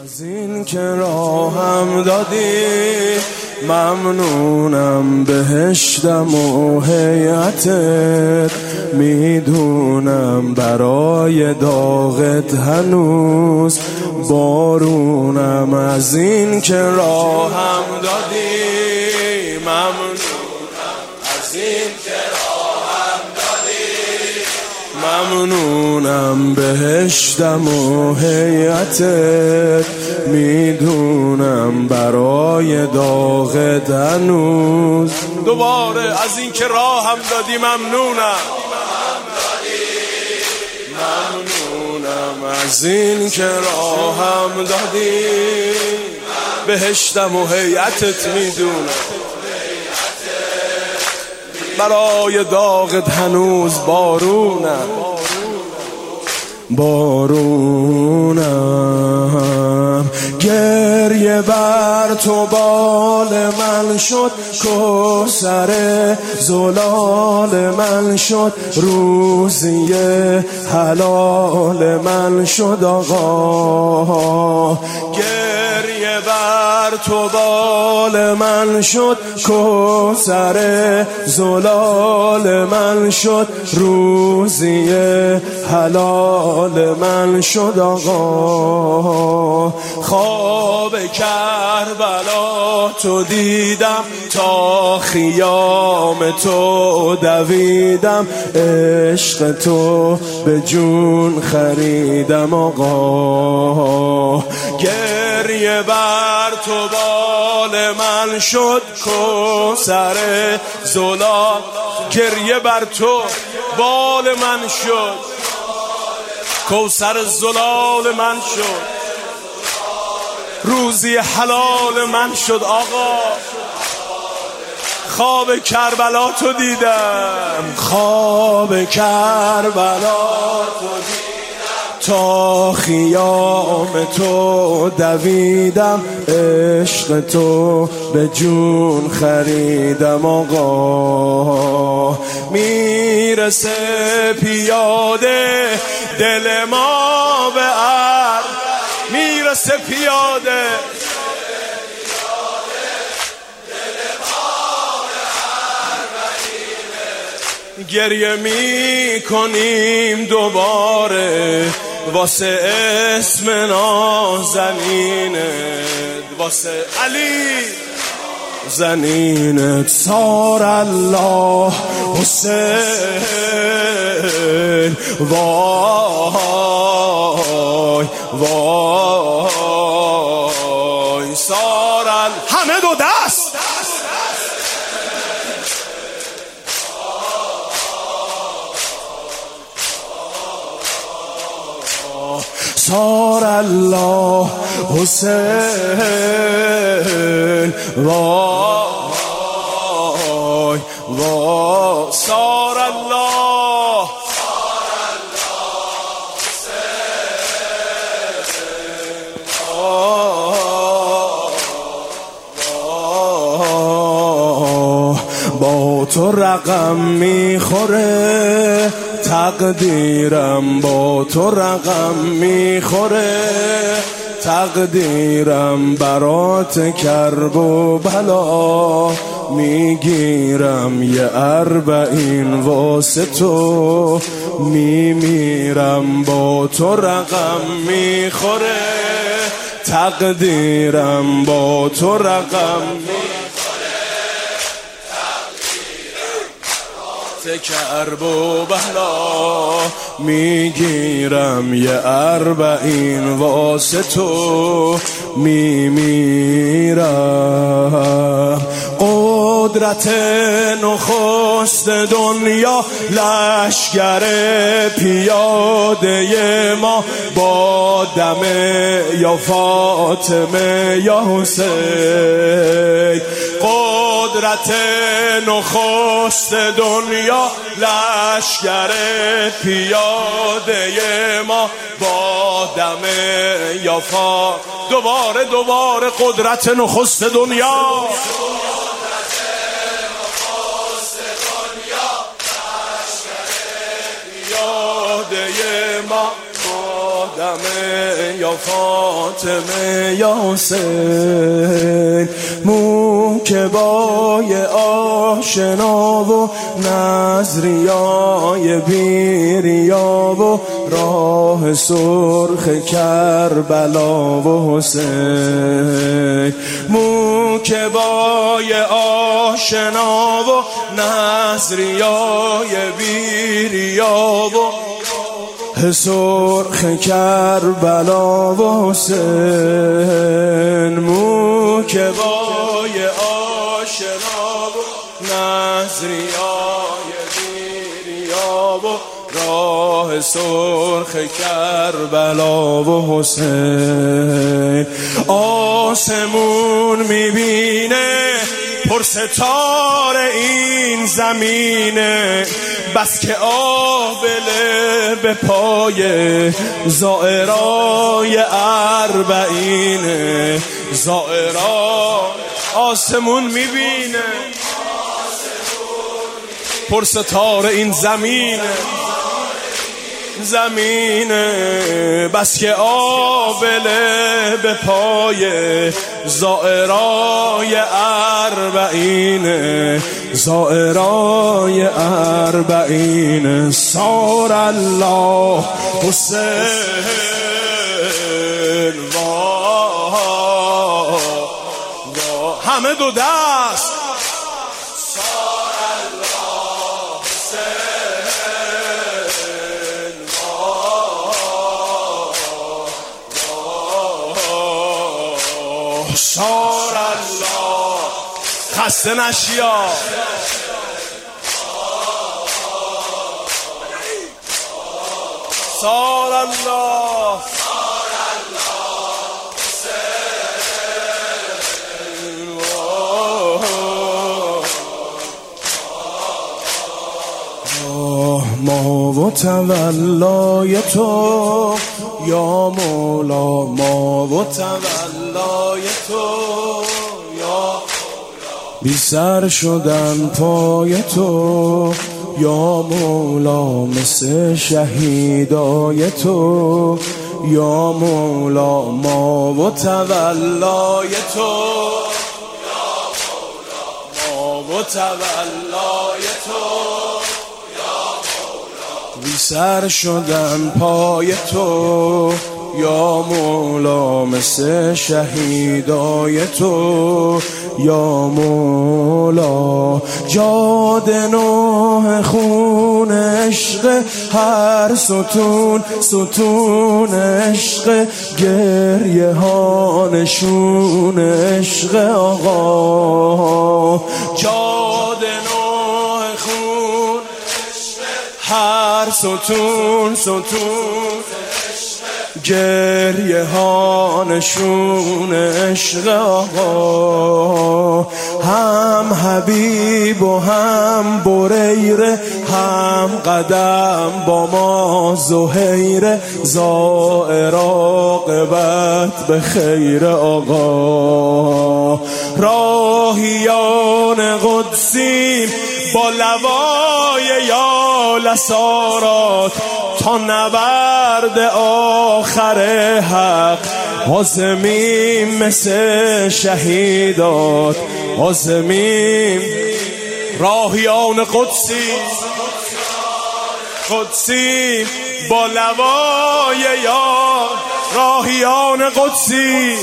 از این که راهم دادی ممنونم، بهشتم و هیئتت میدونم، برای داغت هنوز بارونم. از این که راهم دادی ممنونم، از این که راهم دادی ممنونم، بهشتم و هیئتت میدونم، برای داغت هنوز. دوباره از این که راهم دادی ممنونم، ممنونم از این که راهم دادی، بهشتم و هیئتت میدونم، برای داغت هنوز بارونم، بارونم. گریه بر تو بال من شد، کوثر زلال من شد، روزی حلال من شد آقا. گریه بر تو بال من شد، کوثر زلال من شد، روزی حلال من شد آقا. خواب کربلا تو دیدم، تا خیام تو دویدم، عشق تو به جون خریدم آقا. گریه بر تو بال من شد، کوثر زلال. گریه بر تو بال من شد، کوثر زلال من شد، روزی حلال من شد آقا. خواب کربلا تو دیدم، خواب کربلا تو دیدم، تا خیام تو دویدم، عشق تو به جون خریدم آقا. میرسه پیاده دل ما به عرض، میرسه پیاده گریه می کنیم دوباره واسه اسم نازنینت، واسه علی زنینت. سار الله حسین، وای وای سار همه دو دست. سار الله حسین، وای وای سار الله با تو رقم میخوره تقدیرم، با تو رقم میخوره تقدیرم، برات کرب و بلا میگیرم، یه اربعین واسه تو میمیرم. با تو رقم میخوره تقدیرم، با تو رقم کرب و بلا میگیرم، یه اربعین واسه تو میمیرم. قدرت نخست دنیا لشگر پیاده ما، با دم یا فاطمه یا حسین. قدرت نخست دنیا لشگر پیاده ما، با دم یا فاطمه. دوباره قدرت نخست دنیا، ما دمه یا فاطمه یا حسین، موکبای آشنا و نظریای بیریا و راه سرخ کربلا و حسین، موکبای آشنا و نظریای بیریا و سرخ کربلا و حسین، موکبای آشنا و نظریای بیریا و راه سرخ کربلا و حسین. آسمون میبینه پر ستاره این زمینه، بس که آبله به پای زائرای اربعینه، زائرای آسمون میبینه پر ستاره این زمینه، بس که آبله به پای زائرای اربعینه، زائرای اربعینه. سار الله حسین همه دو دست. سار الله خسته نشیا. سار الله ما و تولای تو یا مولا، ما و تولای تو یا بی سر شدن پای تو یا مولا، مثل شهیدای تو یا مولا، ما و تولای تو یا مولا، ما و تولای تو بی سر شدن پای تو یا مولا، مثل شهیدای تو یا مولا. جاد نوح خون عشق، هر ستون ستون عشق، گریه ها نشون عشق آقا. جاد نوح خون هر ستون ستون گریه ها نشون عشق آقا. هم حبیب و هم بریره، هم قدم با ما زهیره، زائر عاقبت به خیر آقا. راهیان قدسیم با لوای یا لسارات، تا نبرد آخر حق عازمیم مثل شهیدات، عازمیم. راهیان قدسی با لوای یا، راهیان قدسی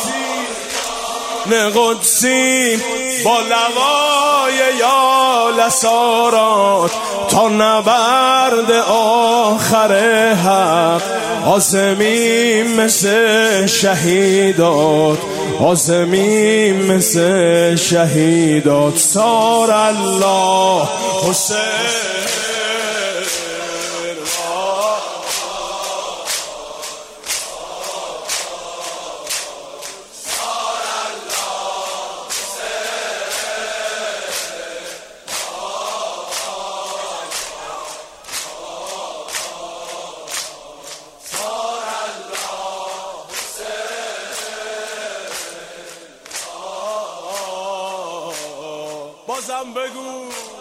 با لوای یا لسارات، تا نبرد آخر حق عازمیم مثل شهیدات، عازمیم مثل شهیدات. سار الله حسین بازم بگو.